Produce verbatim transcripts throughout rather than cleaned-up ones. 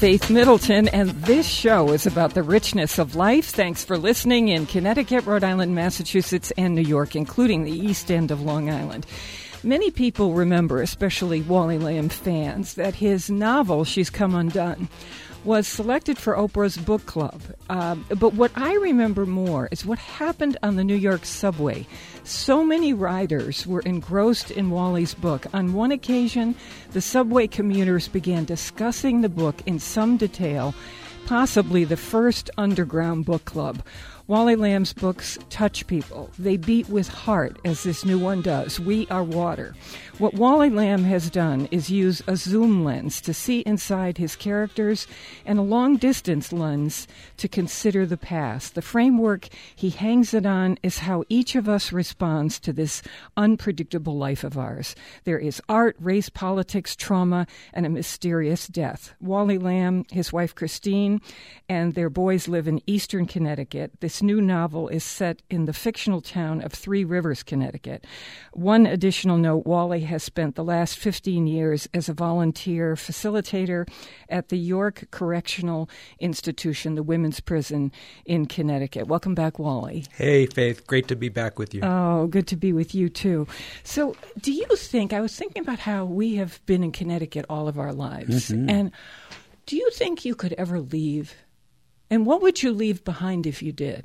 Faith Middleton, and this show is about the richness of life. Thanks for listening in Connecticut, Rhode Island, Massachusetts, and New York, including the East End of Long Island. Many people remember, especially Wally Lamb fans, that his novel, She's Come Undone, was selected for Oprah's book club. Um, but what I remember more is what happened on the New York subway. So many riders were engrossed in Wally's book. On one occasion, the subway commuters began discussing the book in some detail, possibly the first underground book club. Wally Lamb's books touch people. They beat with heart, as this new one does. We Are Water. What Wally Lamb has done is use a zoom lens to see inside his characters and a long-distance lens to consider the past. The framework he hangs it on is how each of us responds to this unpredictable life of ours. There is art, race, politics, trauma, and a mysterious death. Wally Lamb, his wife Christine, and their boys live in eastern Connecticut. This new novel is set in the fictional town of Three Rivers, Connecticut. One additional note, Wally has spent the last fifteen years as a volunteer facilitator at the York Correctional Institution, the women's prison in Connecticut. Welcome back, Wally. Hey, Faith. Great to be back with you. Oh, good to be with you, too. So do you think, I was thinking about how we have been in Connecticut all of our lives, mm-hmm. and do you think you could ever leave? And what would you leave behind if you did?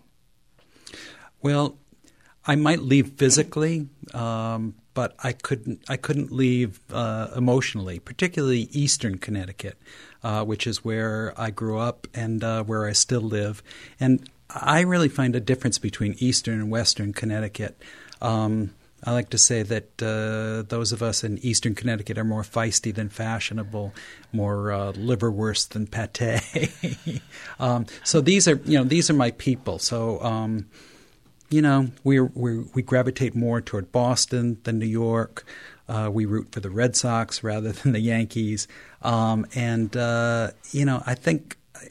Well, I might leave physically, um, but I couldn't. I couldn't leave uh, emotionally, particularly Eastern Connecticut, uh, which is where I grew up and uh, where I still live. And I really find a difference between Eastern and Western Connecticut. Um, I like to say that uh, those of us in Eastern Connecticut are more feisty than fashionable, more uh, liverwurst than pate. um, so these are, you know, these are my people. So, um, you know, we we we gravitate more toward Boston than New York. Uh, we root for the Red Sox rather than the Yankees. Um, and uh, you know, I think.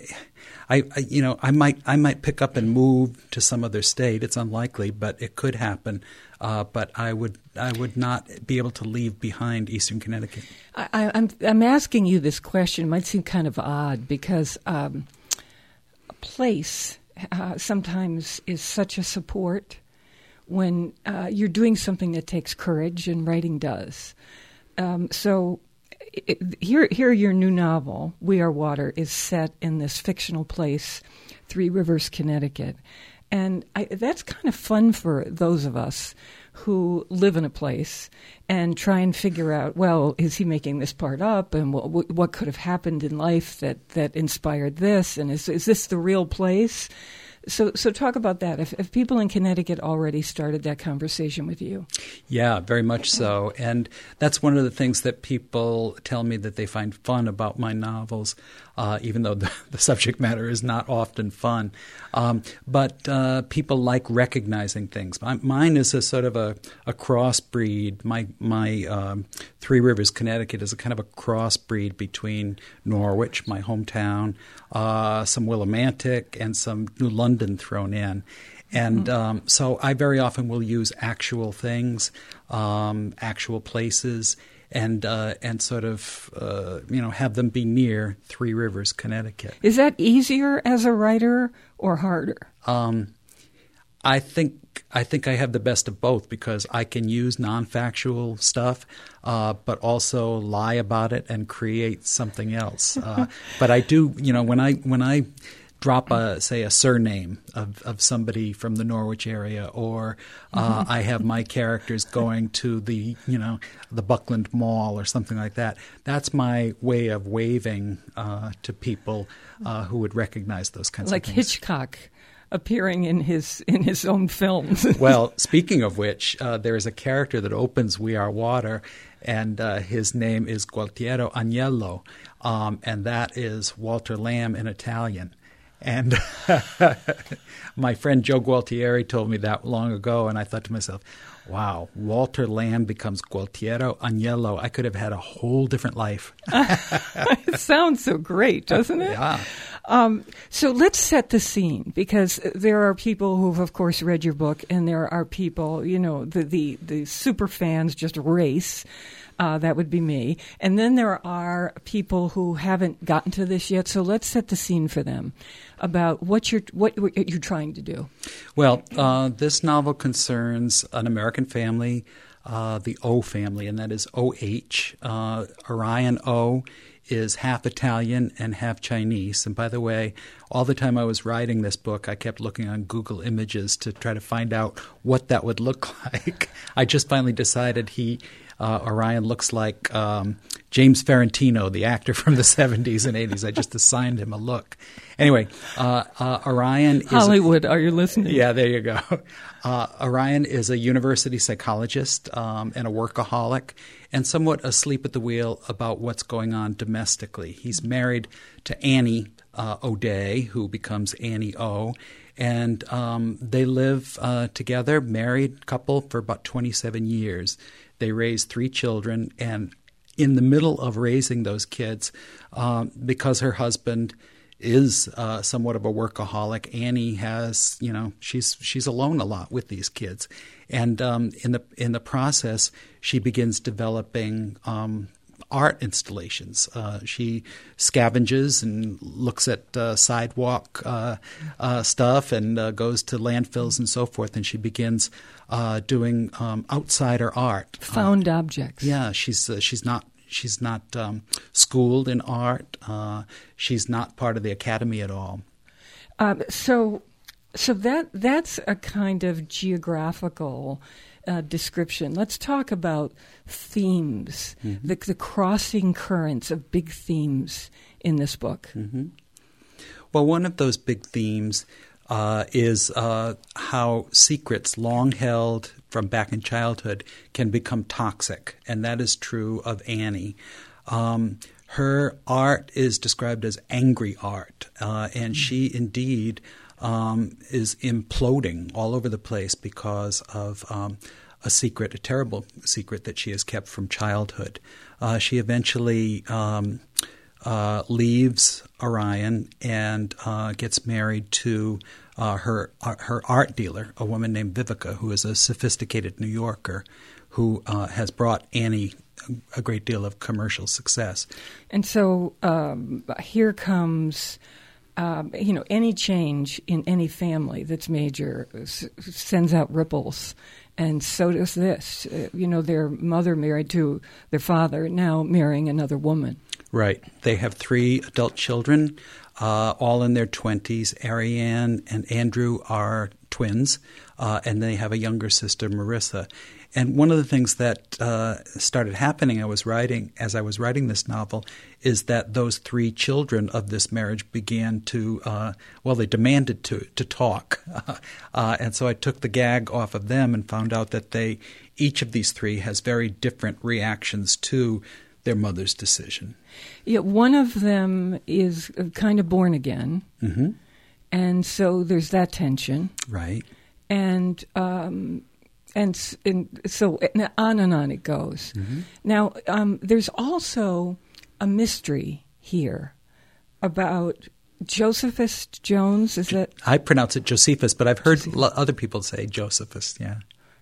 I, I, you know, I might, I might pick up and move to some other state. It's unlikely, but it could happen. Uh, but I would, I would not be able to leave behind Eastern Connecticut. I, I'm, I'm asking you this question. It might seem kind of odd because um, a place uh, sometimes is such a support when uh, you're doing something that takes courage, and writing does. Um, so. It, here, here, your new novel, We Are Water, is set in this fictional place, Three Rivers, Connecticut. And I, that's kind of fun for those of us who live in a place and try and figure out, well, is he making this part up? And what, what could have happened in life that, that inspired this? And is, is this the real place? So so talk about that. If, if people in Connecticut already started that conversation with you. Yeah, very much so. And that's one of the things that people tell me that they find fun about my novels, uh, even though the, the subject matter is not often fun. Um, but uh, people like recognizing things. Mine is a sort of a, a crossbreed. My, my um, Three Rivers, Connecticut is a kind of a crossbreed between Norwich, my hometown, uh, some Willimantic, and some New London thrown in. And mm-hmm. um, so I very often will use actual things, um, actual places, and uh, and sort of, uh, you know, have them be near Three Rivers, Connecticut. Is that easier as a writer or harder? Um, I think I think I have the best of both because I can use non-factual stuff, uh, but also lie about it and create something else. Uh, but I do, you know, when I when I drop a say a surname of, of somebody from the Norwich area, or uh, I have my characters going to the you know the Buckland Mall or something like that. That's my way of waving uh, to people uh, who would recognize those kinds like of things. Like Hitchcock appearing in his in his own films. Well, speaking of which, uh, there is a character that opens We Are Water, and uh, his name is Gualtiero Agnello, um, and that is Walter Lamb in Italian. And my friend Joe Gualtieri told me that long ago, and I thought to myself, wow, Walter Lamb becomes Gualtiero Agnello. I could have had a whole different life. It sounds so great, doesn't it? Yeah. Um, so let's set the scene, because there are people who've, of course, read your book, and there are people, you know, the, the, the super fans just race Uh, that would be me. And then there are people who haven't gotten to this yet. So let's set the scene for them about what you're what you're trying to do. Well, uh, this novel concerns an American family, uh, the O family, and that is O H. Uh, Orion O is half Italian and half Chinese. And by the way, all the time I was writing this book, I kept looking on Google Images to try to find out what that would look like. I just finally decided he, uh, Orion looks like um, James Ferrantino, the actor from the seventies and eighties. I just assigned him a look. Anyway, uh, uh, Orion is... Hollywood, are you listening? Yeah, there you go. Uh, Orion is a university psychologist um, and a workaholic and somewhat asleep at the wheel about what's going on domestically. He's married to Annie uh, O'Day, who becomes Annie O, and um, they live uh, together, married couple, for about twenty-seven years. They raise three children, and in the middle of raising those kids, um, because her husband is uh, somewhat of a workaholic, Annie has, you know, she's she's alone a lot with these kids, and um, in the in the process, she begins developing um, art installations. Uh, she scavenges and looks at uh, sidewalk uh, uh, stuff and uh, goes to landfills and so forth, and she begins uh, doing um, outsider art, found uh, objects. Yeah, she's uh, she's not. She's not um, schooled in art. Uh, she's not part of the academy at all. Um, so, so that that's a kind of geographical uh, description. Let's talk about themes, mm-hmm. the, the crossing currents of big themes in this book. Mm-hmm. Well, one of those big themes uh, is uh, how secrets long held from back in childhood can become toxic, and that is true of Annie. Um, her art is described as angry art, uh, and mm-hmm. she indeed um, is imploding all over the place because of um, a secret, a terrible secret that she has kept from childhood. Uh, she eventually um, uh, leaves Orion and uh, gets married to Uh, her uh, her art dealer, a woman named Vivica, who is a sophisticated New Yorker who uh, has brought Annie a great deal of commercial success. And so um, here comes, um, you know, any change in any family that's major s- sends out ripples. And so does this. Uh, you know, their mother married to their father, now marrying another woman. Right. They have three adult children, uh, all in their twenties. Ariane and Andrew are twins, uh, and they have a younger sister, Marissa. And one of the things that uh, started happening I was writing, as I was writing this novel is that those three children of this marriage began to, uh, well, they demanded to to talk. uh, and so I took the gag off of them and found out that they, each of these three has very different reactions to their mother's decision. Yeah, one of them is kind of born again, mm-hmm. and so there's that tension. Right. And um, and, and so on and on it goes. Mm-hmm. Now, um, there's also a mystery here about Josephus Jones. Is that? I pronounce it Josephus, but I've heard Josephus. Other people say Josephus, yeah.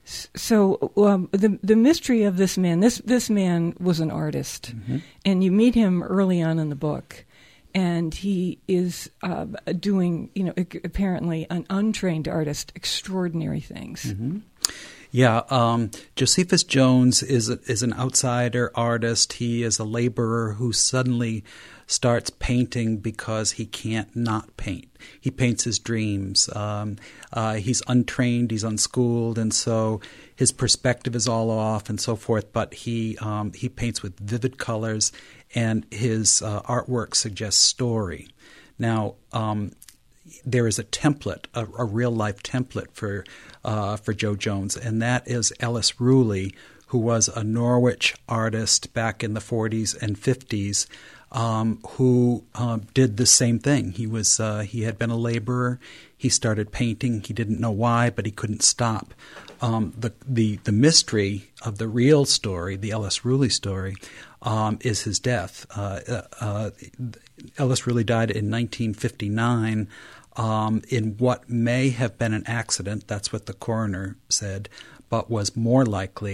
So um, the the mystery of this man, this this man was an artist, mm-hmm. and you meet him early on in the book, and he is uh, doing, you know, apparently an untrained artist, extraordinary things. Mm-hmm. Yeah, um, Josephus Jones is a, is an outsider artist. He is a laborer who suddenly starts painting because he can't not paint. He paints his dreams. Um, uh, he's untrained, he's unschooled, and so his perspective is all off and so forth, but he um, he paints with vivid colors, and his uh, artwork suggests story. Now, um, there is a template, a, a real-life template for uh, for Joe Jones, and that is Ellis Ruley, who was a Norwich artist back in the forties and fifties, um, who uh, did the same thing. He was uh, he had been a laborer. He started painting. He didn't know why, but he couldn't stop. Um, the the the mystery of the real story, the Ellis Ruley story, um, is his death. Uh, uh, Ellis Ruley died in nineteen fifty-nine. Um, in what may have been an accident, that's what the coroner said, but was more likely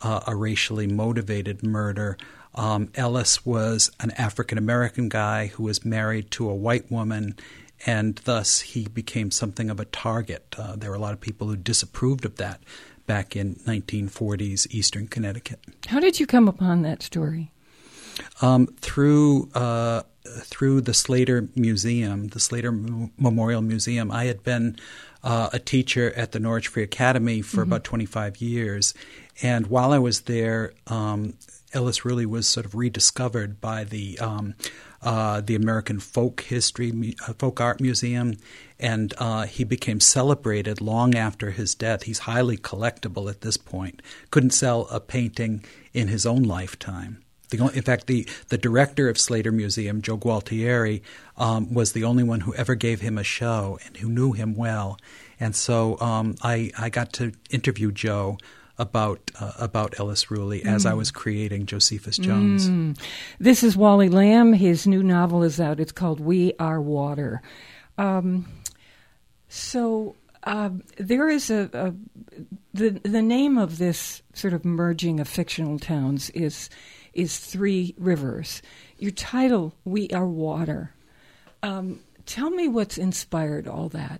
uh, a racially motivated murder. Um, Ellis was an African-American guy who was married to a white woman, and thus he became something of a target. Uh, there were a lot of people who disapproved of that back in nineteen forties Eastern Connecticut. How did you come upon that story? Um, through uh, through the Slater Museum, the Slater M- Memorial Museum. I had been uh, a teacher at the Norwich Free Academy for mm-hmm. about twenty-five years, and while I was there, um, Ellis really was sort of rediscovered by the um, uh, the American Folk History, uh, Folk Art Museum, and uh, he became celebrated long after his death. He's highly collectible at this point. Couldn't sell a painting in his own lifetime. The only, in fact, the, the director of Slater Museum, Joe Gualtieri, um, was the only one who ever gave him a show and who knew him well. And so um, I, I got to interview Joe about uh, about Ellis Ruley mm. as I was creating Josephus Jones. Mm. This is Wally Lamb. His new novel is out. It's called We Are Water. Um, so uh, there is a, a the the name of this sort of merging of fictional towns is is Three Rivers. Your title, We Are Water. Um, tell me what's inspired all that.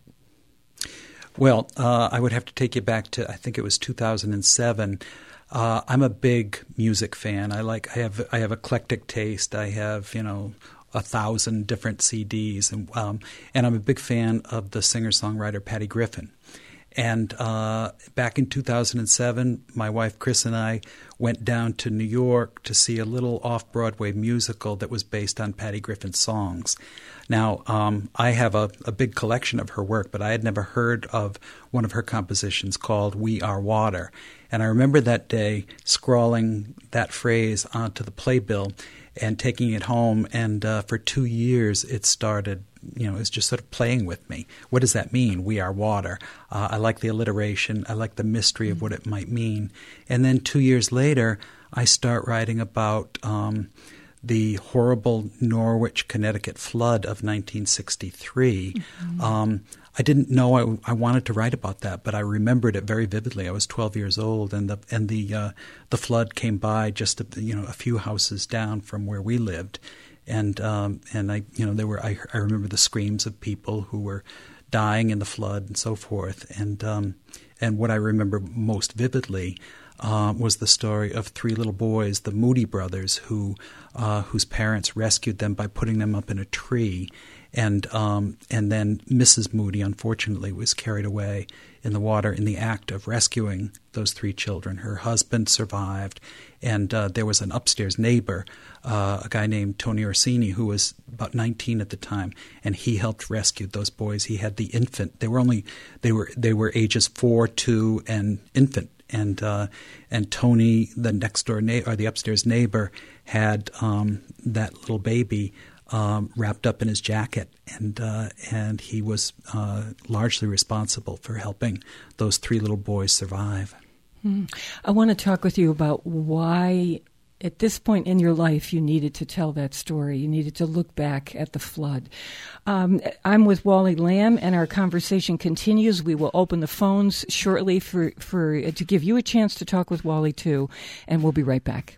Well, uh, I would have to take you back to, I think it was two thousand seven. Uh, I'm a big music fan. I like. I have. I have eclectic taste. I have, you know, a thousand different C Ds, and um, and I'm a big fan of the singer-songwriter Patty Griffin. And uh, back in two thousand seven, my wife Chris and I went down to New York to see a little off-Broadway musical that was based on Patty Griffin's songs. Now, um, I have a, a big collection of her work, but I had never heard of one of her compositions called We Are Water. And I remember that day scrawling that phrase onto the playbill and taking it home, and uh, for two years it started, you know, it's just sort of playing with me. What does that mean, We Are Water? Uh, I like the alliteration. I like the mystery of what it might mean. And then two years later, I start writing about um, the horrible Norwich, Connecticut flood of nineteen sixty-three. Mm-hmm. Um, I didn't know I, I wanted to write about that, but I remembered it very vividly. I was twelve years old, and the and the uh, the flood came by just a, you know a few houses down from where we lived, and um, and I you know there were I, I remember the screams of people who were dying in the flood and so forth, and um, and what I remember most vividly uh, was the story of three little boys, the Moody brothers, who uh, whose parents rescued them by putting them up in a tree. And um, and then Missus Moody, unfortunately, was carried away in the water in the act of rescuing those three children. Her husband survived, and uh, there was an upstairs neighbor, uh, a guy named Tony Orsini, who was about nineteen at the time, and he helped rescue those boys. He had the infant. They were only they were they were ages four, two, and infant. And uh, and Tony, the next door na- or the upstairs neighbor, had um, that little baby Um, wrapped up in his jacket, and uh, and he was uh, largely responsible for helping those three little boys survive. Mm. I want to talk with you about why, at this point in your life, you needed to tell that story. You needed to look back at the flood. Um, I'm with Wally Lamb, and our conversation continues. We will open the phones shortly for, for to give you a chance to talk with Wally, too, and we'll be right back.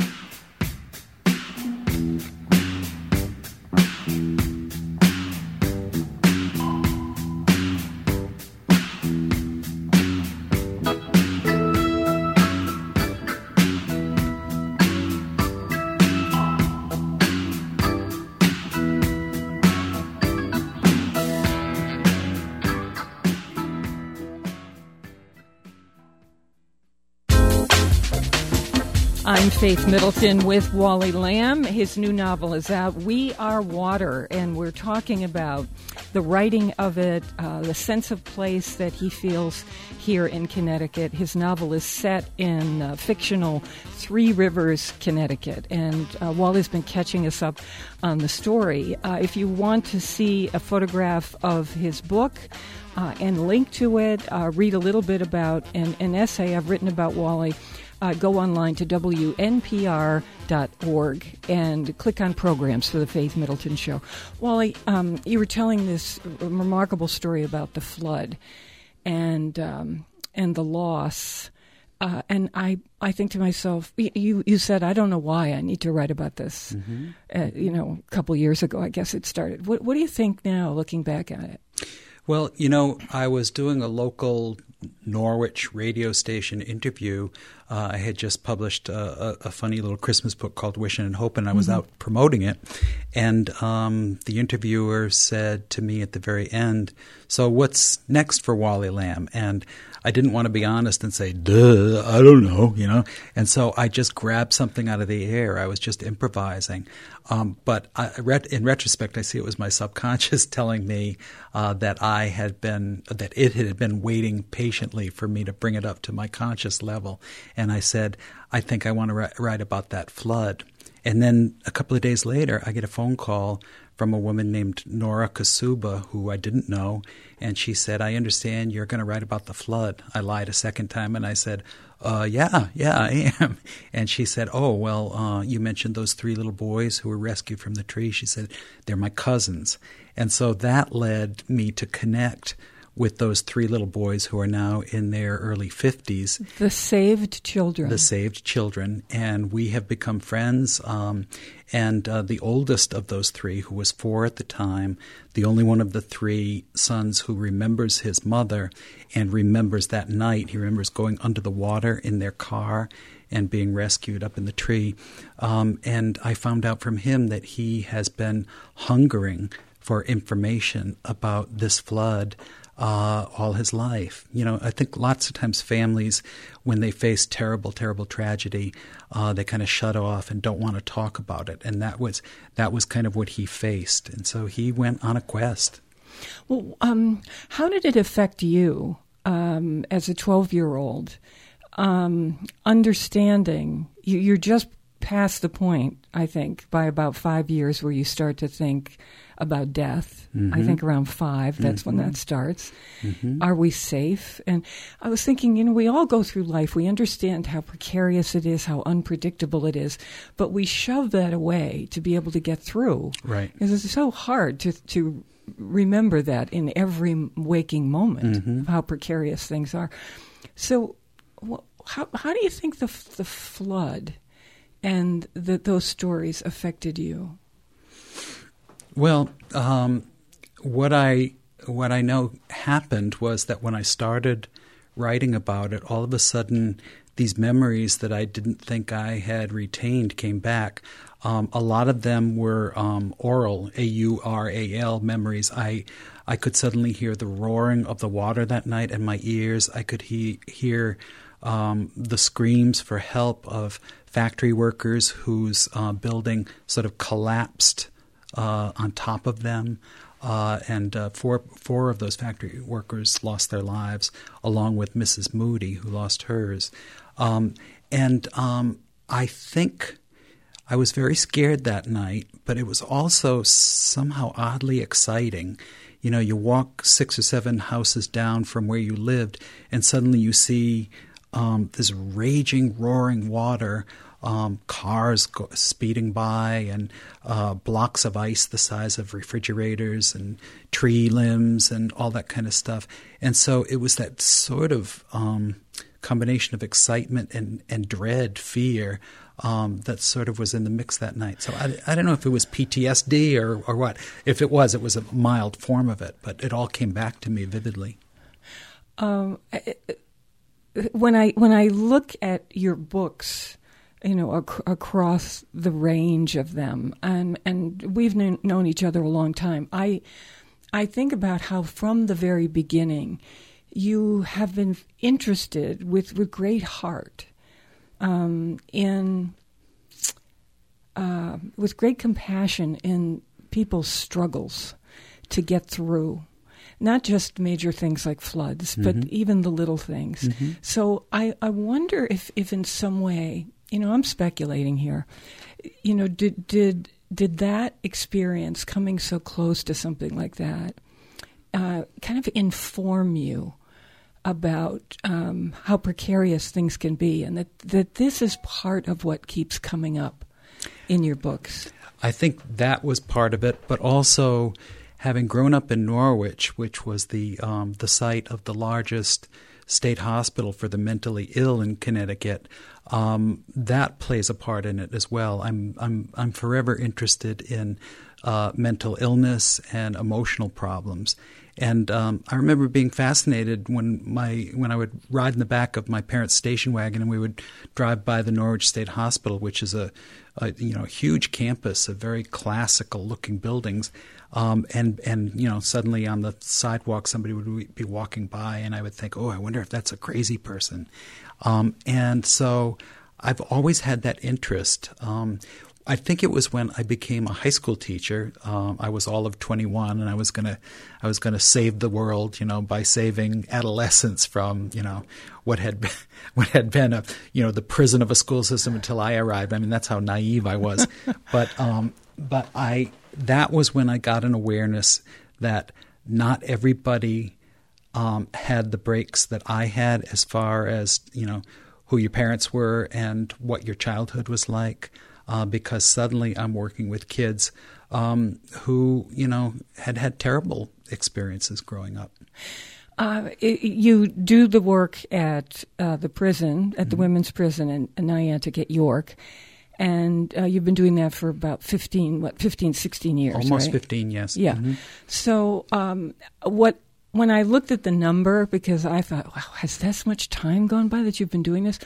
I'm Faith Middleton with Wally Lamb. His new novel is out, We Are Water, and we're talking about the writing of it, uh, the sense of place that he feels here in Connecticut. His novel is set in uh, fictional Three Rivers, Connecticut, and uh, Wally's been catching us up on the story. Uh, if you want to see a photograph of his book uh, and link to it, uh, read a little bit about an, an essay I've written about Wally, Uh, go online to W N P R dot org and click on programs for the Faith Middleton Show. Wally, um, you were telling this remarkable story about the flood and um, and the loss Uh, and I, I think to myself, you, you said, I don't know why I need to write about this. Mm-hmm. Uh, you know, a couple years ago, I guess it started. What, what do you think now, looking back at it? Well, you know, I was doing a local Norwich radio station interview. Uh, I had just published a, a, a funny little Christmas book called Wishing and Hoping. I was mm-hmm. out promoting it. And um, the interviewer said to me at the very end, so what's next for Wally Lamb? And I didn't want to be honest and say, duh, I don't know, you know. And so I just grabbed something out of the air. I was just improvising. Um, but I, in retrospect, I see it was my subconscious telling me uh, that I had been, that it had been waiting patiently for me to bring it up to my conscious level. And I said, I think I want to ri- write about that flood. And then a couple of days later, I get a phone call from a woman named Nora Kasuba, who I didn't know, and she said, I understand you're going to write about the flood. I lied a second time, and I said, uh, yeah, yeah, I am. And she said, oh, well, uh, you mentioned those three little boys who were rescued from the tree. She said, they're my cousins. And so that led me to connect with those three little boys who are now in their early fifties. The saved children. The saved children. And we have become friends. Um, and uh, the oldest of those three, who was four at the time, the only one of the three sons who remembers his mother and remembers that night. He remembers going under the water in their car and being rescued up in the tree. Um, and I found out from him that he has been hungering for information about this flood Uh, all his life. You know, I think lots of times families, when they face terrible, terrible tragedy, uh, they kind of shut off and don't want to talk about it. And that was that was kind of what he faced. And so he went on a quest. Well, um, how did it affect you um, as a twelve-year-old, um, understanding, you, you're just past the point, I think, by about five years where you start to think about death. Mm-hmm. I think around five, that's mm-hmm. when that starts. Mm-hmm. Are we safe? And I was thinking, you know, we all go through life. We understand how precarious it is, how unpredictable it is, but we shove that away to be able to get through. Right. Because it's so hard to, to remember that in every waking moment, mm-hmm. of how precarious things are. So wh- how, how do you think the, the flood and the, those stories affected you? Well, um, what I what I know happened was that when I started writing about it, all of a sudden these memories that I didn't think I had retained came back. Um, a lot of them were um, oral, A U R A L memories. I I could suddenly hear the roaring of the water that night in my ears. I could he- hear um, the screams for help of factory workers whose uh, building sort of collapsed Uh, on top of them, uh, and uh, four four of those factory workers lost their lives, along with Missus Moody, who lost hers. Um, and um, I think I was very scared that night, but it was also somehow oddly exciting. You know, you walk six or seven houses down from where you lived, and suddenly you see um, this raging, roaring water. Um, cars go, speeding by, and uh, blocks of ice the size of refrigerators, and tree limbs, and all that kind of stuff. And so it was that sort of um, combination of excitement and, and dread, fear, um, that sort of was in the mix that night. So I, I don't know if it was P T S D or, or what. If it was, it was a mild form of it, but it all came back to me vividly. Um, when I when I look at your books, you know, ac- across the range of them, and and we've kn- known each other a long time. I I think about how from the very beginning you have been interested with, with great heart um, in uh, with great compassion in people's struggles to get through. Not just major things like floods, mm-hmm. but even the little things. Mm-hmm. So I, I wonder if, if in some way, you know, I'm speculating here, you know, did did did that experience, coming so close to something like that, uh, kind of inform you about um, how precarious things can be, and that, that this is part of what keeps coming up in your books? I think that was part of it, but also having grown up in Norwich, which was the um, the site of the largest state hospital for the mentally ill in Connecticut, um, that plays a part in it as well. I'm I'm I'm forever interested in uh, mental illness and emotional problems. And um, I remember being fascinated when my when I would ride in the back of my parents' station wagon, and we would drive by the Norwich State Hospital, which is a, a you know huge campus of very classical looking buildings. Um, and and you know suddenly on the sidewalk somebody would be walking by, and I would think, oh, I wonder if that's a crazy person. Um, and so I've always had that interest. Um, I think it was when I became a high school teacher. Um, I was all of twenty-one, and I was gonna, I was gonna save the world, you know, by saving adolescents from, you know, what had been, what had been a, you know, the prison of a school system until I arrived. I mean, that's how naive I was. but, um, but I, that was when I got an awareness that not everybody um, had the breaks that I had, as far as, you know, who your parents were and what your childhood was like. Uh, because suddenly I'm working with kids um, who, you know, had had terrible experiences growing up. Uh, it, you do the work at uh, the prison, at the mm-hmm. women's prison in, in Niantic at York, and uh, you've been doing that for about fifteen, what, fifteen, sixteen years, Almost right? fifteen, yes. Yeah. Mm-hmm. So um, what when I looked at the number, because I thought, wow, has this much time gone by that you've been doing this?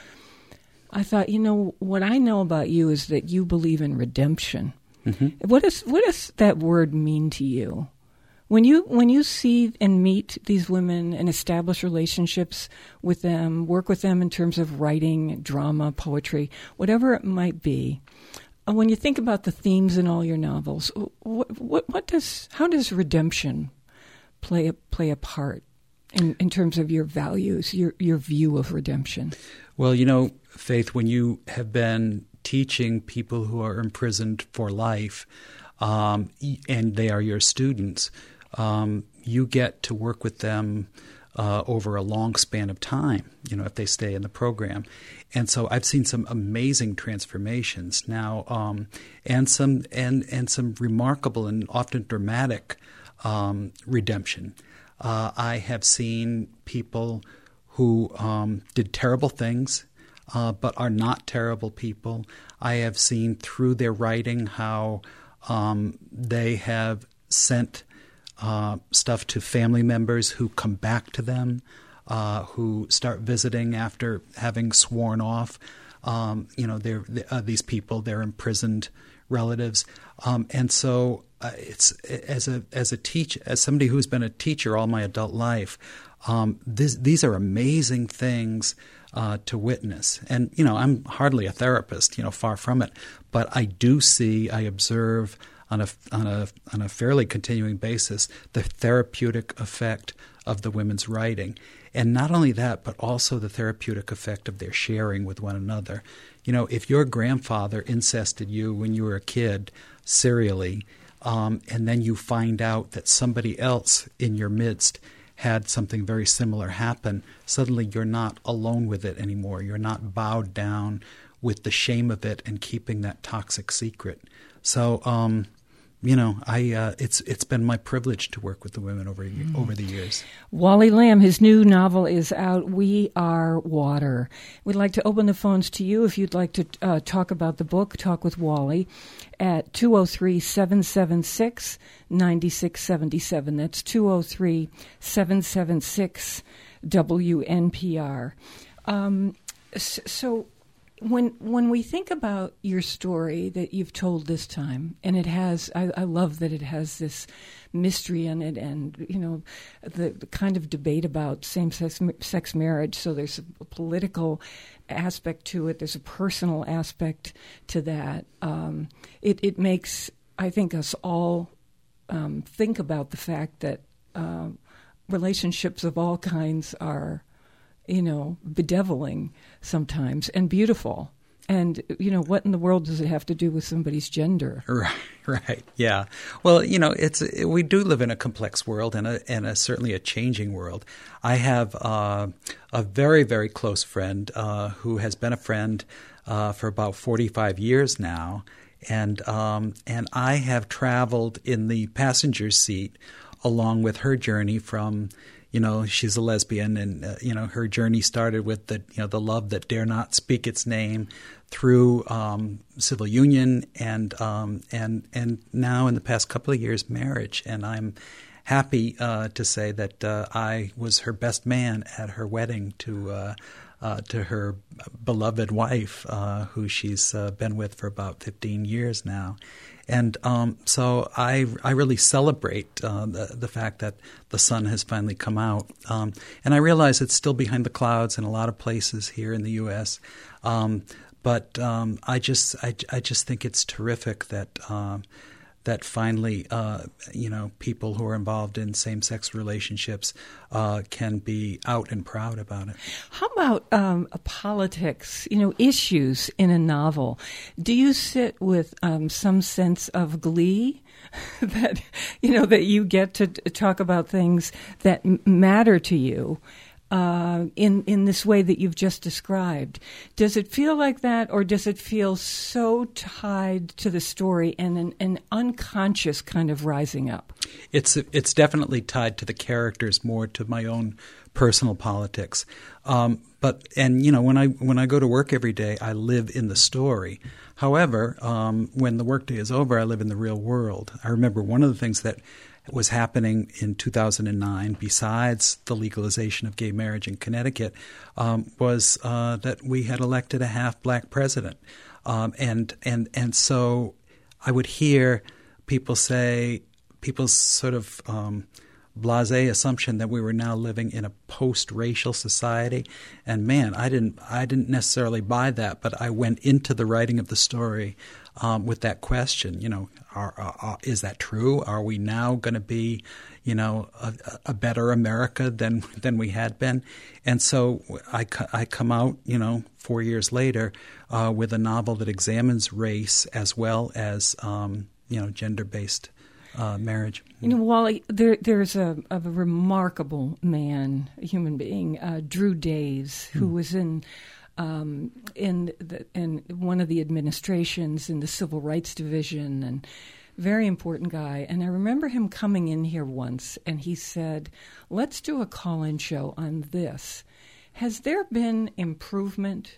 I thought, you know, what I know about you is that you believe in redemption. Mm-hmm. What is what does that word mean to you? When you when you see and meet these women and establish relationships with them, work with them in terms of writing, drama, poetry, whatever it might be, when you think about the themes in all your novels, what what, what does how does redemption play a, play a part in, in terms of your values, your your view of redemption? Well, you know, Faith, when you have been teaching people who are imprisoned for life, um, and they are your students, um, you get to work with them uh, over a long span of time, you know, if they stay in the program. And so I've seen some amazing transformations now, um, and some and, and some remarkable and often dramatic um, redemption. Uh, I have seen people who um, did terrible things, uh, but are not terrible people. I have seen through their writing how um, they have sent uh, stuff to family members who come back to them, uh, who start visiting after having sworn off. Um, you know, they're, uh, these people, they're imprisoned relatives, um, and so uh, it's as a as a teach as somebody who's been a teacher all my adult life. Um, this, these are amazing things uh, to witness. And, you know, I'm hardly a therapist, you know, far from it. But I do see, I observe on a, on a, on a fairly continuing basis the therapeutic effect of the women's writing. And not only that, but also the therapeutic effect of their sharing with one another. You know, if your grandfather incested you when you were a kid serially, um, and then you find out that somebody else in your midst had something very similar happen, suddenly you're not alone with it anymore. You're not bowed down with the shame of it and keeping that toxic secret. So, um, you know, I uh, it's it's been my privilege to work with the women over mm. over the years. Wally Lamb, his new novel is out, We Are Water. We'd like to open the phones to you if you'd like to uh, talk about the book, talk with Wally, at two oh three, seven seven six, nine six seven seven. That's two oh three, seven seven six, W N P R. Um, so... When when we think about your story that you've told this time, and it has, I, I love that it has this mystery in it, and you know, the, the kind of debate about same-sex sex marriage. So there's a political aspect to it. There's a personal aspect to that. Um, it it makes, I think, us all um, think about the fact that uh, relationships of all kinds are, you know, bedeviling sometimes and beautiful. And, you know, what in the world does it have to do with somebody's gender? Right, right, yeah. Well, you know, it's we do live in a complex world and a, and a certainly a changing world. I have uh, a very, very close friend uh, who has been a friend uh, for about forty-five years now. and um, and I have traveled in the passenger seat along with her journey from, you know, she's a lesbian, and uh, you know, her journey started with the, you know, the love that dare not speak its name, through um, civil union, and um, and and now in the past couple of years, marriage. And I'm happy uh, to say that uh, I was her best man at her wedding to uh, uh, to her beloved wife, uh, who she's uh, been with for about fifteen years now. And um, so I I really celebrate uh, the the fact that the sun has finally come out. Um, and I realize it's still behind the clouds in a lot of places here in the U S. Um, but um, I just I, I just think it's terrific that um, that finally uh, you know, people who are involved in same-sex relationships uh, can be out and proud about it. How about um, politics, you know, issues in a novel? Do you sit with um, some sense of glee that, you know, that you get to talk about things that m- matter to you uh, in in this way that you've just described? Does it feel like that, or does it feel so tied to the story and an, an unconscious kind of rising up? It's it's definitely tied to the characters, more to my own personal politics. Um, but and you know, when I when I go to work every day, I live in the story. However, um, when the workday is over, I live in the real world. I remember one of the things that was happening in two thousand nine, besides the legalization of gay marriage in Connecticut, um, was uh, that we had elected a half-black president. Um, and, and, and so I would hear people say, people's sort of um, blasé assumption that we were now living in a post-racial society. And man, I didn't I didn't necessarily buy that, but I went into the writing of the story um, with that question. You know, are, are, is that true? Are we now going to be, you know, a, a better America than than we had been? And so I, I come out, you know, four years later uh, with a novel that examines race as well as, um, you know, gender-based Uh, marriage. You know, Wally, there, there's a, a remarkable man, a human being, uh, Drew Days, who mm. was in um, in the, in one of the administrations in the Civil Rights Division, and very important guy. And I remember him coming in here once, and he said, "Let's do a call-in show on this. Has there been improvement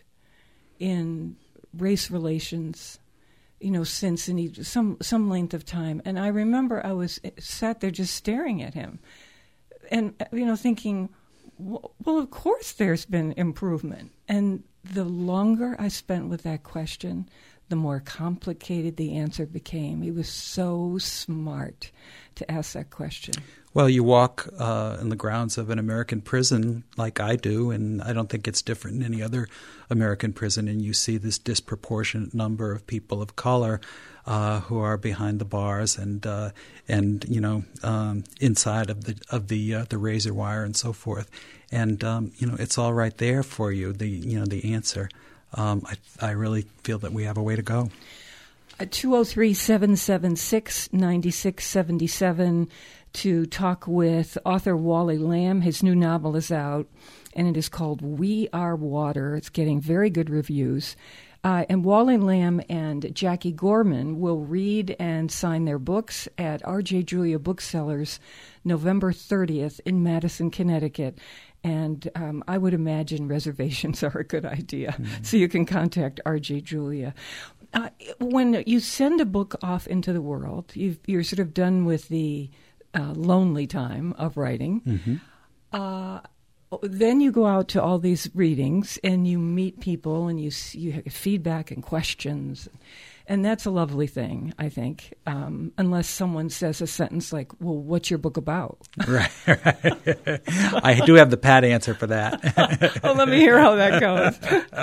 in race relations, you know, since any, some some length of time?" And I remember I was sat there just staring at him and, you know, thinking, well, of course there's been improvement. And the longer I spent with that question, the more complicated the answer became. He was so smart to ask that question. Well, you walk uh, in the grounds of an American prison like I do, and I don't think it's different in any other American prison, and you see this disproportionate number of people of color uh, who are behind the bars and uh, and you know um, inside of the of the uh, the razor wire and so forth, and um, you know it's all right there for you. The you know the answer. Um, I I really feel that we have a way to go. two oh three, seven seven six, nine six seven seven to talk with author Wally Lamb. His new novel is out, and it is called We Are Water. It's getting very good reviews. Uh, and Wally Lamb and Jackie Gorman will read and sign their books at R J Julia Booksellers November thirtieth in Madison, Connecticut. And um, I would imagine reservations are a good idea. Mm-hmm. So you can contact R J Julia. Uh, when you send a book off into the world, you've, you're sort of done with the uh, lonely time of writing. Mm-hmm. Uh, then you go out to all these readings and you meet people and you you get feedback and questions. And that's a lovely thing, I think, um, unless someone says a sentence like, well, what's your book about? Right, right. I do have the pat answer for that. Oh, let me hear how that goes.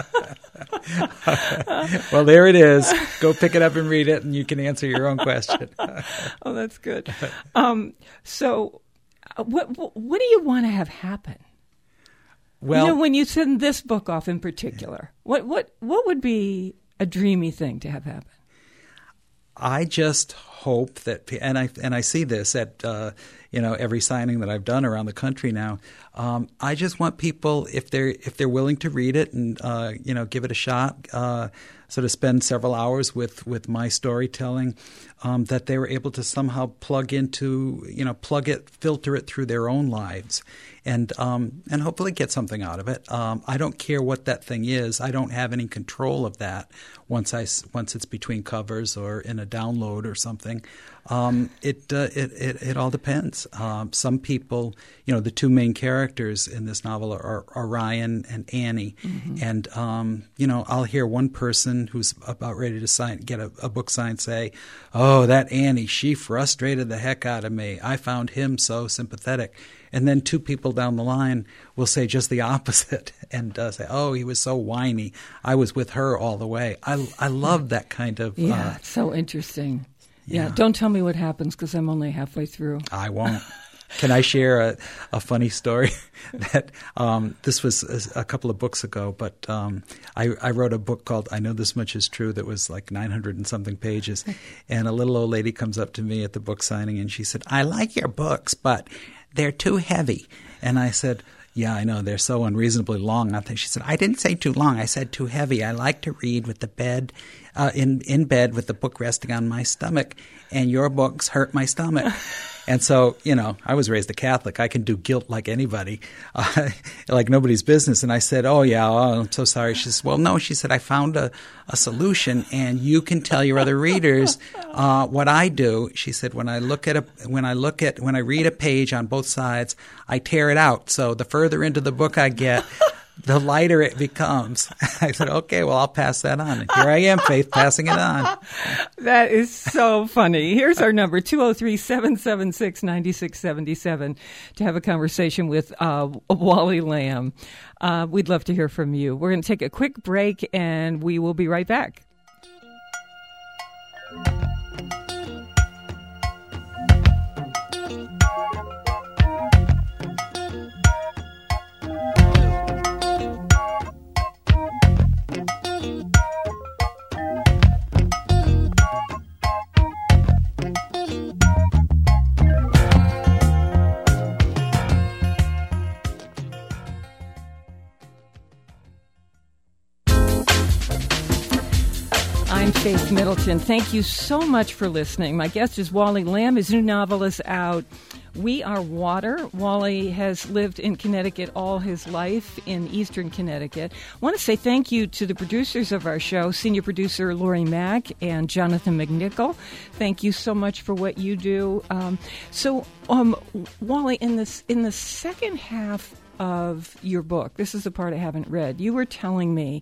Well, there it is. Go pick it up and read it, and you can answer your own question. Oh, that's good. Um, so what, what, what do you want to have happen? Well, you know, when you send this book off in particular, what, what, what would be a dreamy thing to have happen? I just hope that, and I and I see this at uh, you know every signing that I've done around the country now. Um, I just want people, if they're if they're willing to read it and uh, you know give it a shot, uh, sort of spend several hours with, with my storytelling, um, that they were able to somehow plug into you know plug it, filter it through their own lives, and um, and hopefully get something out of it. Um, I don't care what that thing is. I don't have any control of that once I once it's between covers or in a download or something. Um, it, uh, it it it all depends. Um, some people, you know, the two main characters in this novel are, are Ryan and Annie, mm-hmm. and um, you know, I'll hear one person who's about ready to sign get a, a book signed say, "Oh, that Annie, she frustrated the heck out of me. I found him so sympathetic." And then two people down the line will say just the opposite and uh, say, "Oh, he was so whiny. I was with her all the way." I I love that kind of yeah, uh, it's so interesting. Yeah. Yeah. Don't tell me what happens because I'm only halfway through. I won't. Can I share a, a funny story? that um, this was a, a couple of books ago, but um, I, I wrote a book called "I Know This Much Is True" that was like nine hundred and something pages. And a little old lady comes up to me at the book signing and she said, "I like your books, but they're too heavy." And I said, "Yeah, I know. They're so unreasonably long." I think she said, "I didn't say too long. I said too heavy. I like to read with the bed uh, in in bed with the book resting on my stomach, and your books hurt my stomach." And so, you know, I was raised a Catholic. I can do guilt like anybody, uh, like nobody's business. And I said, "Oh, yeah, oh, I'm so sorry." She said, "Well, no," she said, "I found a, a solution, and you can tell your other readers uh, what I do." She said, "When I look at a when I look at when I read a page on both sides, I tear it out. So the further into the book I get, the lighter it becomes." I said, "Okay, well, I'll pass that on." And here I am, Faith, passing it on. That is so funny. Here's our number, two oh three, seven seven six, nine six seven seven, to have a conversation with uh, Wally Lamb. Uh, we'd love to hear from you. We're going to take a quick break, and we will be right back. I'm Faith Middleton. Thank you so much for listening. My guest is Wally Lamb. His new novel is out, We Are Water. Wally has lived in Connecticut all his life, in eastern Connecticut. I want to say thank you to the producers of our show, senior producer Lori Mack and Jonathan McNichol. Thank you so much for what you do. Um, so, um, Wally, in this in the second half of your book, this is the part I haven't read, you were telling me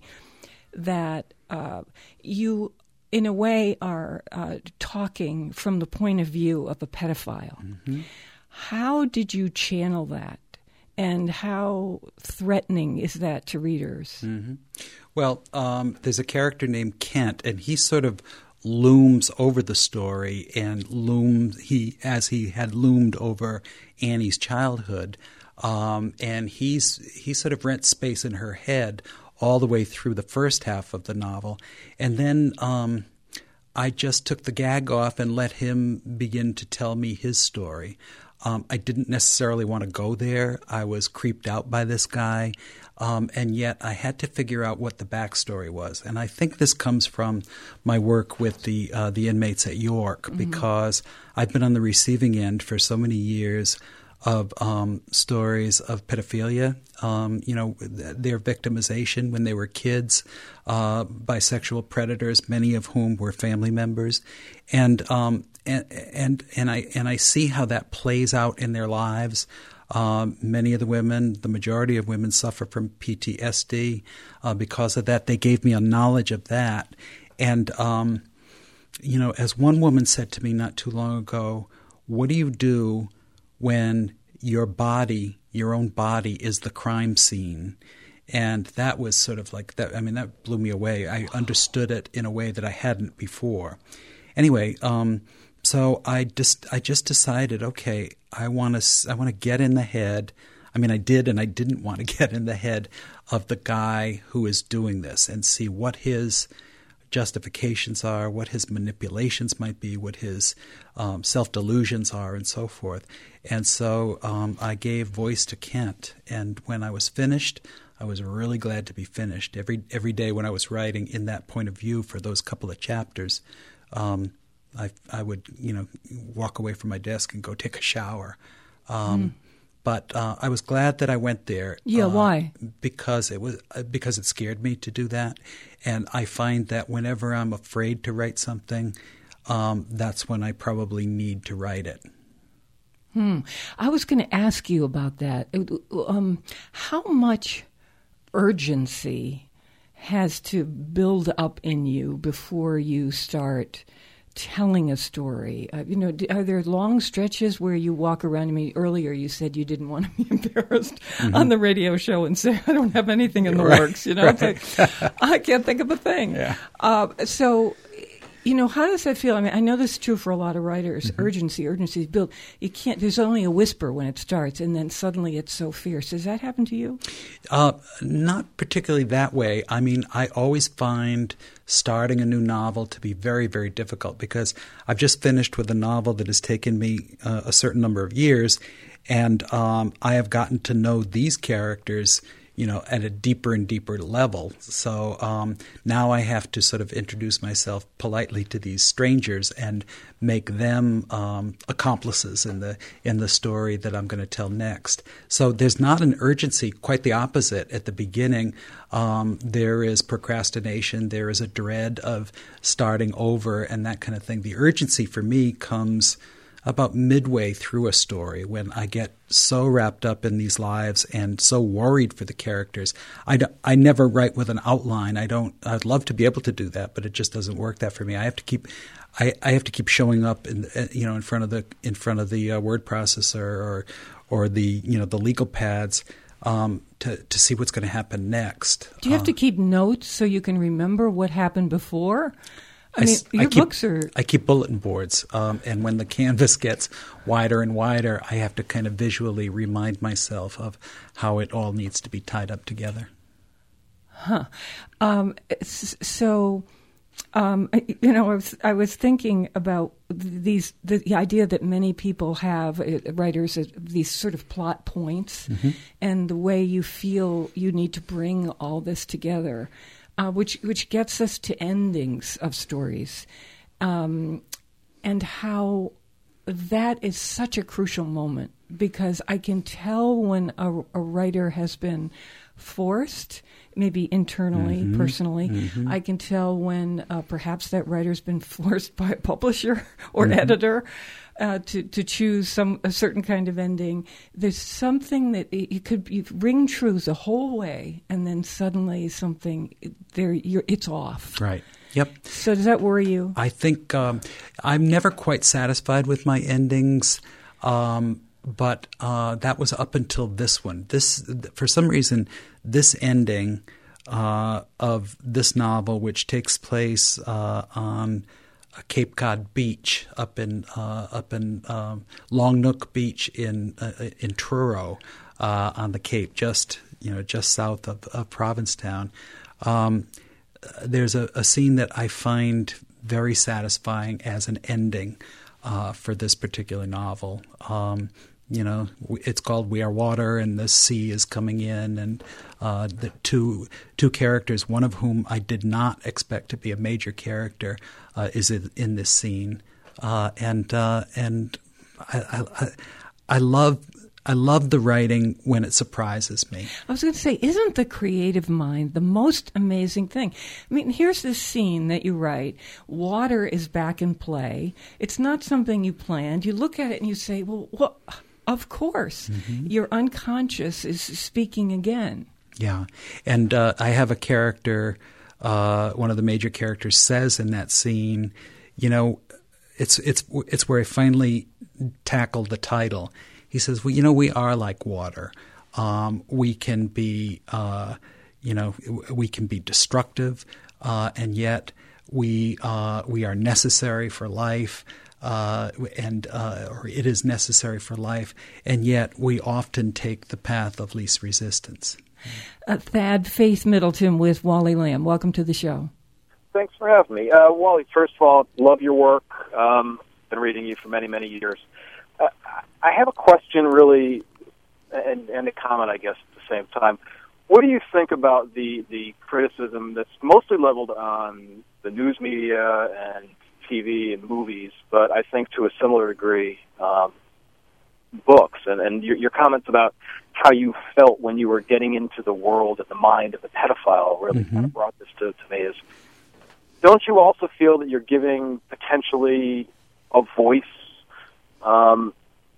that uh, you, in a way, are uh, talking from the point of view of a pedophile. Mm-hmm. How did you channel that, and how threatening is that to readers? Mm-hmm. Well, um, there's a character named Kent, and he sort of looms over the story, and looms he as he had loomed over Annie's childhood, um, and he's he sort of rents space in her head all the way through the first half of the novel. And then um, I just took the gag off and let him begin to tell me his story. Um, I didn't necessarily want to go there. I was creeped out by this guy. Um, and yet I had to figure out what the backstory was. And I think this comes from my work with the uh, the inmates at York, mm-hmm. because I've been on the receiving end for so many years of um, stories of pedophilia, um, you know, their victimization when they were kids uh, by sexual predators, many of whom were family members, and um, and and and I and I see how that plays out in their lives. Um, many of the women, the majority of women, suffer from P T S D uh, because of that. They gave me a knowledge of that, and um, you know, as one woman said to me not too long ago, "What do you do when your body, your own body, is the crime scene?" And that was sort of like that. I mean, that blew me away. I understood it in a way that I hadn't before. Anyway, um, so I just I just decided, okay, I want to I want to get in the head. I mean, I did and I didn't want to get in the head of the guy who is doing this and see what his justifications are, what his manipulations might be, what his um, self-delusions are, and so forth. And so um, I gave voice to Kent. And when I was finished, I was really glad to be finished. Every every day when I was writing in that point of view for those couple of chapters, um, I I would you know walk away from my desk and go take a shower. Um, mm. But uh, I was glad that I went there. Yeah, uh, why? Because it was uh, because it scared me to do that, and I find that whenever I'm afraid to write something, um, that's when I probably need to write it. Hmm. I was going to ask you about that. Um, how much urgency has to build up in you before you start telling a story? Uh, you know, are there long stretches where you walk around? I mean, earlier you said you didn't want to be embarrassed mm-hmm. on the radio show and say, I don't have anything in the right. works. You know, right. It's like, I can't think of a thing. Yeah. Uh, so, you know, how does that feel? I mean, I know this is true for a lot of writers. Mm-hmm. Urgency, urgency is built. You can't, there's only a whisper when it starts, and then suddenly it's so fierce. Does that happen to you? Uh, not particularly that way. I mean, I always find starting a new novel to be very, very difficult because I've just finished with a novel that has taken me uh, a certain number of years, and um, I have gotten to know these characters, you know, at a deeper and deeper level. So um, now I have to sort of introduce myself politely to these strangers and make them um, accomplices in the in the story that I'm going to tell next. So there's not an urgency, quite the opposite. At the beginning, um, there is procrastination, there is a dread of starting over and that kind of thing. The urgency for me comes about midway through a story when I get so wrapped up in these lives and so worried for the characters. I, do, I never write with an outline. I don't. I'd love to be able to do that, but it just doesn't work that for me. I have to keep. I, I have to keep showing up in you know in front of the in front of the uh, word processor or or the you know the legal pads um, to to see what's going to happen next. Do you have uh, to keep notes so you can remember what happened before? I mean, I, your I keep, books are... I keep bulletin boards, um, and when the canvas gets wider and wider, I have to kind of visually remind myself of how it all needs to be tied up together. Huh. Um, so, um, you know, I was, I was thinking about these the, the idea that many people have, uh, writers, uh, these sort of plot points, mm-hmm. and the way you feel you need to bring all this together. Uh, which which gets us to endings of stories, um, and how that is such a crucial moment, because I can tell when a, a writer has been forced, maybe internally, mm-hmm. personally. Mm-hmm. I can tell when uh, perhaps that writer's been forced by a publisher or mm-hmm. editor uh, to to choose some a certain kind of ending. There's something that you could you ring true the whole way, and then suddenly something there you're, it's off. Right. Yep. So does that worry you? I think um, I'm never quite satisfied with my endings. Um, But uh, that was up until this one. This, for some reason, this ending uh, of this novel, which takes place uh, on a Cape Cod beach up in uh, up in um, Long Nook Beach in uh, in Truro uh, on the Cape, just you know just south of, of Provincetown. Um, there's a, a scene that I find very satisfying as an ending uh, for this particular novel. Um, You know, it's called We Are Water, and the sea is coming in, and uh, the two two characters, one of whom I did not expect to be a major character, uh, is in, in this scene, uh, and uh, and I, I I love I love the writing when it surprises me. I was going to say, isn't the creative mind the most amazing thing? I mean, here's this scene that you write. Water is back in play. It's not something you planned. You look at it and you say, well, what? Of course. Mm-hmm. Your unconscious is speaking again. Yeah. And uh, I have a character, uh, one of the major characters says in that scene, you know, it's it's it's where I finally tackled the title. He says, well, you know, we are like water. Um, we can be, uh, you know, we can be destructive, uh, and yet we uh, we are necessary for life. Uh, and uh, or it is necessary for life, and yet we often take the path of least resistance. Uh, Thad Faith Middleton with Wally Lamb. Welcome to the show. Thanks for having me. Uh, Wally, first of all, love your work. Um, been reading you for many, many years. Uh, I have a question, really, and, and a comment, I guess, at the same time. What do you think about the, the criticism that's mostly leveled on the news media and T V and movies, but I think to a similar degree, um, books, and, and your, your comments about how you felt when you were getting into the world and the mind of the pedophile really mm-hmm. kind of brought this to, to me is, don't you also feel that you're giving potentially a voice um,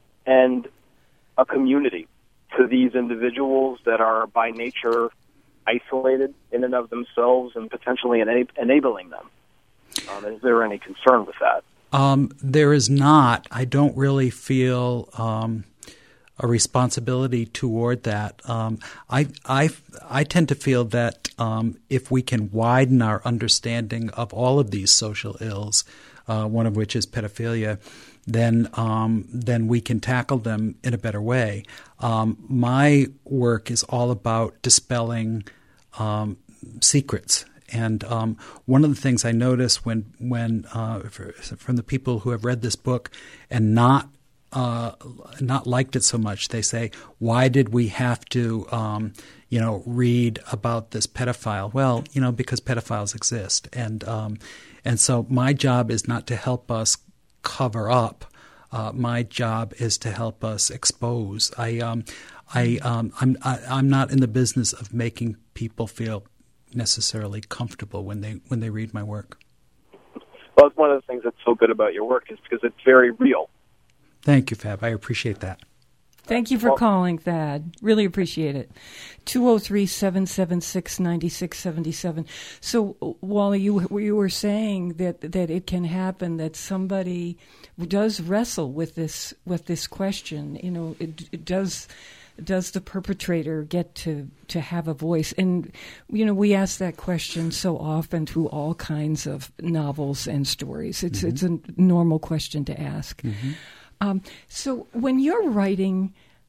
and a community to these individuals that are by nature isolated in and of themselves and potentially ena- enabling them? Um, is there any concern with that? Um, there is not. I don't really feel um, a responsibility toward that. Um, I, I, I tend to feel that um, if we can widen our understanding of all of these social ills, uh, one of which is pedophilia, then um, then we can tackle them in a better way. Um, my work is all about dispelling um, secrets. And um, one of the things I notice when, when uh, for, from the people who have read this book and not uh, not liked it so much, they say, "Why did we have to, um, you know, read about this pedophile?" Well, you know, because pedophiles exist, and um, and so my job is not to help us cover up. Uh, my job is to help us expose. I, um, I, um, I'm, I, I'm not in the business of making people feel necessarily comfortable when they when they read my work. Well, it's one of the things that's so good about your work is because it's very real. Thank you, Fab. I appreciate that. Thank you for well, calling, Thad. Really appreciate it. two oh three, seven seven six, nine six seven seven. So, Wally, you, you were saying that, that it can happen that somebody does wrestle with this with this question. You know, it, it does... Does the perpetrator get to, to have a voice? And, you know, we ask that question so often through all kinds of novels and stories. It's mm-hmm. it's a normal question to ask. Mm-hmm. Um, so when you're writing,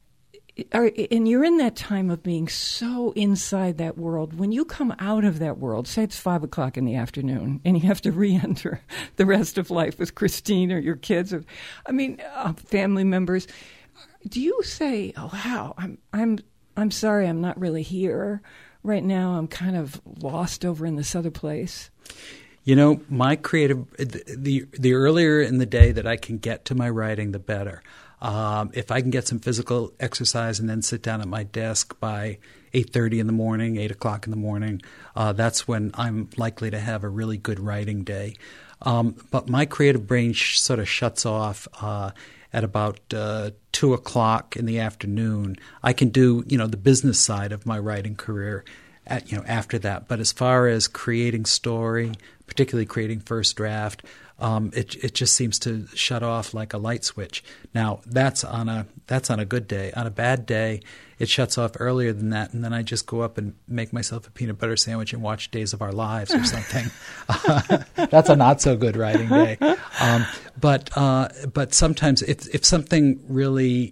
are, and you're in that time of being so inside that world, when you come out of that world, say it's five o'clock in the afternoon, and you have to re-enter the rest of life with Christine or your kids, or, I mean, uh, family members, do you say, "Oh, wow, I'm I'm I'm sorry, I'm not really here right now. I'm kind of lost over in this other place"? You know, my creative the the earlier in the day that I can get to my writing, the better. Um, if I can get some physical exercise and then sit down at my desk by eight thirty in the morning, eight o'clock in the morning, uh, that's when I'm likely to have a really good writing day. Um, but my creative brain sh- sort of shuts off uh, at about uh, two o'clock in the afternoon. I can do, you know, the business side of my writing career at, you know, after that. But as far as creating story, particularly creating first draft, um, it it just seems to shut off like a light switch. Now that's on a that's on a good day. On a bad day, it shuts off earlier than that, and then I just go up and make myself a peanut butter sandwich and watch Days of Our Lives or something. uh, that's a not so good writing day. Um, but uh, but sometimes if if something really,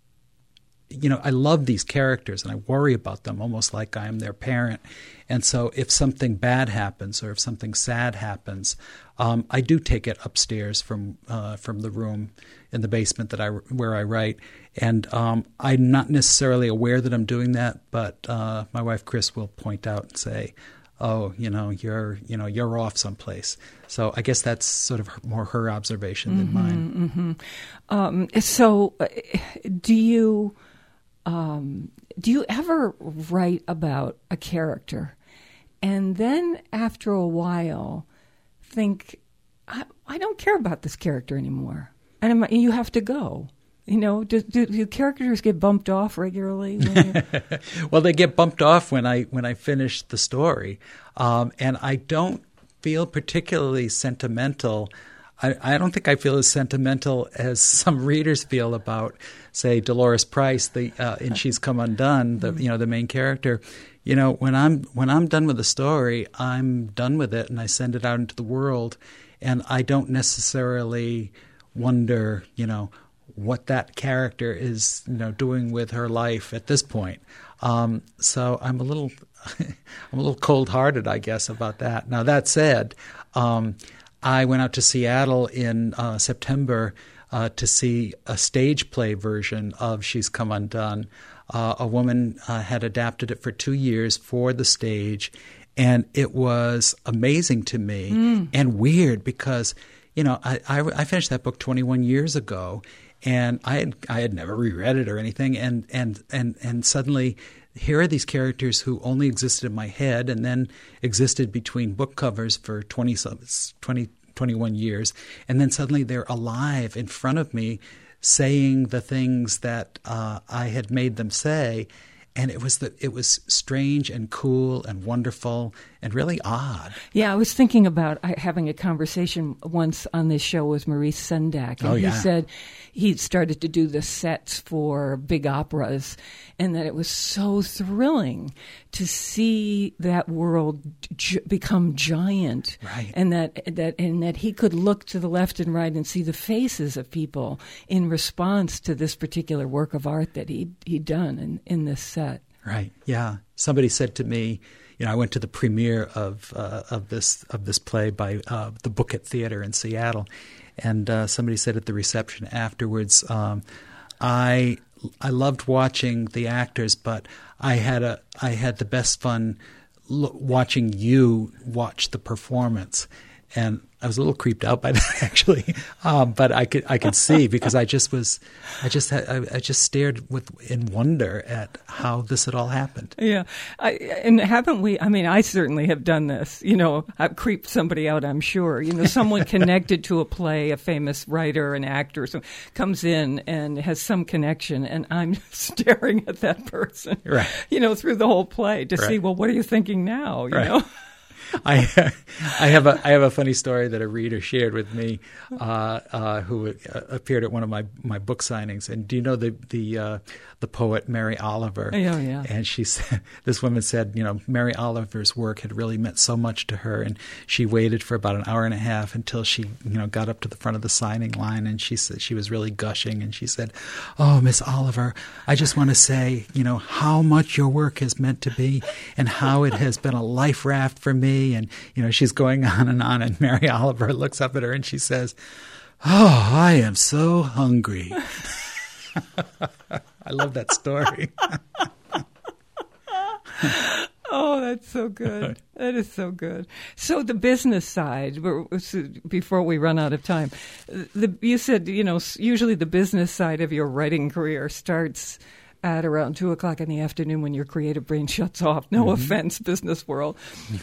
you know, I love these characters and I worry about them almost like I am their parent. And so if something bad happens or if something sad happens, um, I do take it upstairs from uh, from the room in the basement that I where I write. And um, I'm not necessarily aware that I'm doing that, but uh, my wife Chris will point out and say, "Oh, you know, you're you know you're off someplace." So I guess that's sort of more her observation than mm-hmm, mine. Mm-hmm. Um, so, uh, do you um, do you ever write about a character, and then after a while, think, I, I don't care about this character anymore, and you have to go? You know, do, do, do characters get bumped off regularly? When well, they get bumped off when I when I finish the story, um, and I don't feel particularly sentimental. I, I don't think I feel as sentimental as some readers feel about, say, Dolores Price, the uh, in She's Come Undone, the you know the main character. You know, when I'm when I'm done with the story, I'm done with it, and I send it out into the world, and I don't necessarily wonder, you know, what that character is, you know, doing with her life at this point. Um, so I'm a little, I'm a little cold-hearted, I guess, about that. Now that said, um, I went out to Seattle in uh, September uh, to see a stage play version of She's Come Undone. Uh, a woman uh, had adapted it for two years for the stage, and it was amazing to me mm. and weird because, you know, I, I, I finished that book twenty-one years ago, and I had I had never reread it or anything, and and and and suddenly here are these characters who only existed in my head and then existed between book covers for twenty, twenty, twenty-one years, and then suddenly they're alive in front of me, saying the things that uh, I had made them say. And it was the, it was strange and cool and wonderful and really odd. Yeah, I was thinking about having a conversation once on this show with Maurice Sendak. And oh, yeah. he said he started to do the sets for big operas and that it was so thrilling to see that world j- become giant. Right. And that, that, and that he could look to the left and right and see the faces of people in response to this particular work of art that he, he'd done in, in this set. Right. Yeah. Somebody said to me, you know, I went to the premiere of uh, of this of this play by uh, the Booket Theater in Seattle, and uh, somebody said at the reception afterwards, um, I I loved watching the actors, but I had a I had the best fun lo- watching you watch the performance. And I was a little creeped out by that, actually, um, but I could I could see because I just was I just had, I, I just stared with in wonder at how this had all happened. Yeah, I, and haven't we? I mean, I certainly have done this. You know, I've creeped somebody out. I'm sure. You know, someone connected to a play, a famous writer, an actor, so comes in and has some connection, and I'm staring at that person, right? You know, through the whole play to right. see. Well, what are you thinking now? You right. know. I I have a I have a funny story that a reader shared with me, uh, uh, who uh, appeared at one of my, my book signings. And do you know the the uh, the poet Mary Oliver? Oh yeah. And she said, this woman said, you know, Mary Oliver's work had really meant so much to her, and she waited for about an hour and a half until she you know got up to the front of the signing line, and she said she was really gushing, and she said, "Oh, Miss Oliver, I just want to say, you know, how much your work has meant to me, and how it has been a life raft for me." And, you know, she's going on and on. And Mary Oliver looks up at her and she says, "Oh, I am so hungry." I love that story. Oh, that's so good. That is so good. So the business side, before we run out of time, the, you said, you know, usually the business side of your writing career starts at around two o'clock in the afternoon when your creative brain shuts off. No mm-hmm. offense, business world.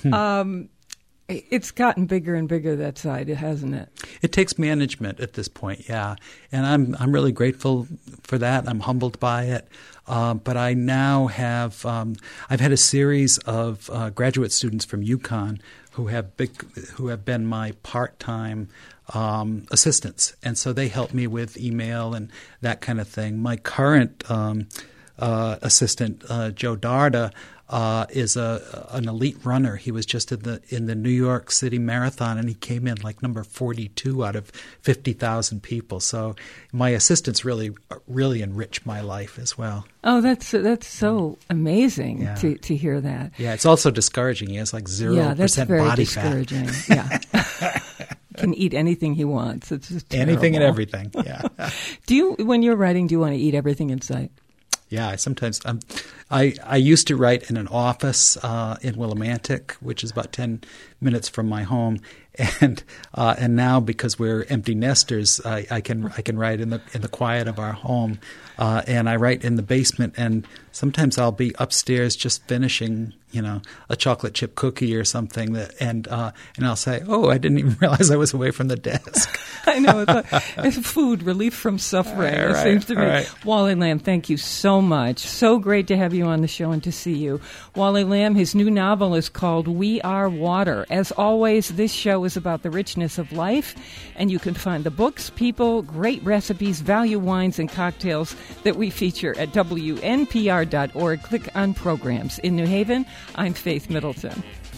um, it's gotten bigger and bigger, that side, hasn't it? It takes management at this point, yeah. And I'm I'm really grateful for that. I'm humbled by it. Um, but I now have um, I've had a series of uh, graduate students from UConn who have big who have been my part-time Um, assistants, and so they help me with email and that kind of thing. My current um, uh, assistant, uh, Joe Darda, uh, is a an elite runner. He was just in the in the New York City Marathon, and he came in like number forty-two out of fifty thousand people. So my assistants really really enrich my life as well. Oh, that's that's so amazing yeah. to to hear that. Yeah, it's also discouraging. He has like zero yeah, that's percent very body discouraging. fat. Yeah. Can eat anything he wants. It's just anything and terrible. everything. Yeah. Do you, when you're writing, do you want to eat everything in sight? Yeah, I sometimes um, I I used to write in an office uh, in Willimantic, which is about ten minutes from my home, and uh, and now because we're empty nesters, I, I can I can write in the in the quiet of our home, uh, and I write in the basement. And sometimes I'll be upstairs just finishing, you know, a chocolate chip cookie or something, that and uh, and I'll say, "Oh, I didn't even realize I was away from the desk." I know, it's, like, it's food, relief from suffering. All it right, seems to be. right. Wally Lamb, thank you so much. So great to have you on the show and to see you. Wally Lamb, his new novel is called We Are Water. As always, this show is about the richness of life, and you can find the books, people, great recipes, value wines, and cocktails that we feature at W N P R dot org. Click on Programs. In New Haven, I'm Faith Middleton.